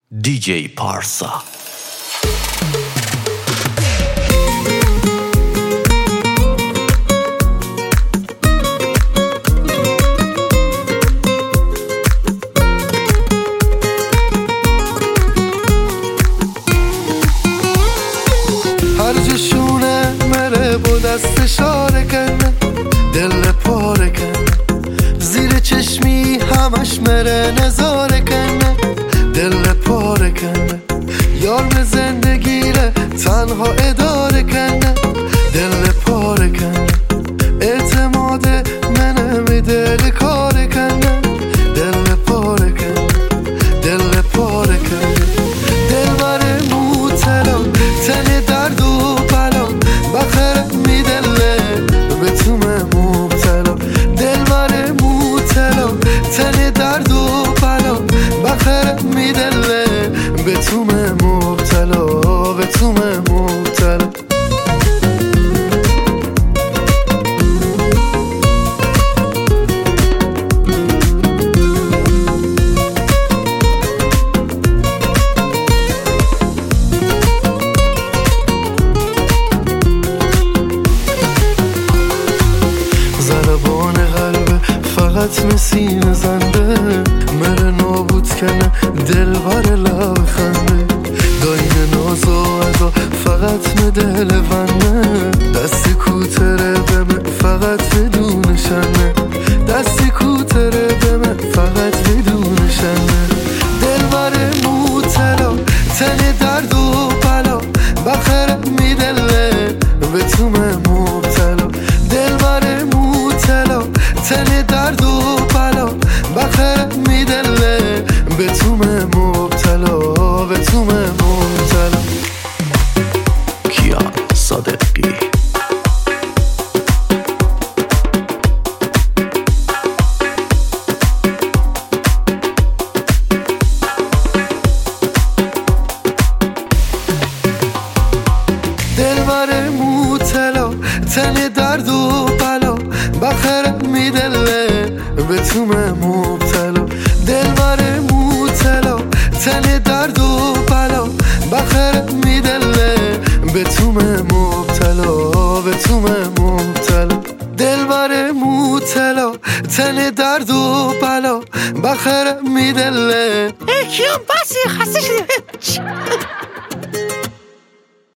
DJ پارسا. هر جشونه مره با دست اشاره کنه، دل پاره کنه، زیر چشمی همش مره نظاره کنه، دل پاره کنه، یار به زندگیره تنها اداره کنه، دل پاره کنه، اعتماد منه می دل کاره کنه، دل پاره کنه، دل پاره کنه، دل بره موتلا تن درد و بلا بخره می دله به تو مبتلا، دل بره موتلا تن درد و بلا بخره می دله به تو مبتلا، به تو مبتلا. ضربان قلب فقط مسین زنده مره نابود کنه دل بر لب خنده، داین ناز و ادا فقط می دل بنده، دستی کوتره بمه فقط بدون شنه، دستی کوتره بمه فقط بدون شنه، دل بر موتلا تن درد و بلا بخره می دله به تو مبتلا، دل بر موتلا تن درد و بلا بخره می دله به تو مبتلا، به تو مبتلا. کیان صادقی. دل بر موتلا تن درد و بلا بخره می دله به تو مبتلا، دل بر موتلا تن درد و بلا بخره می دله به تو مبتلا، به تو مبتلا، دل بر موتلا تن درد و بلا بخره می دله. کیان بسی خسته شدیم.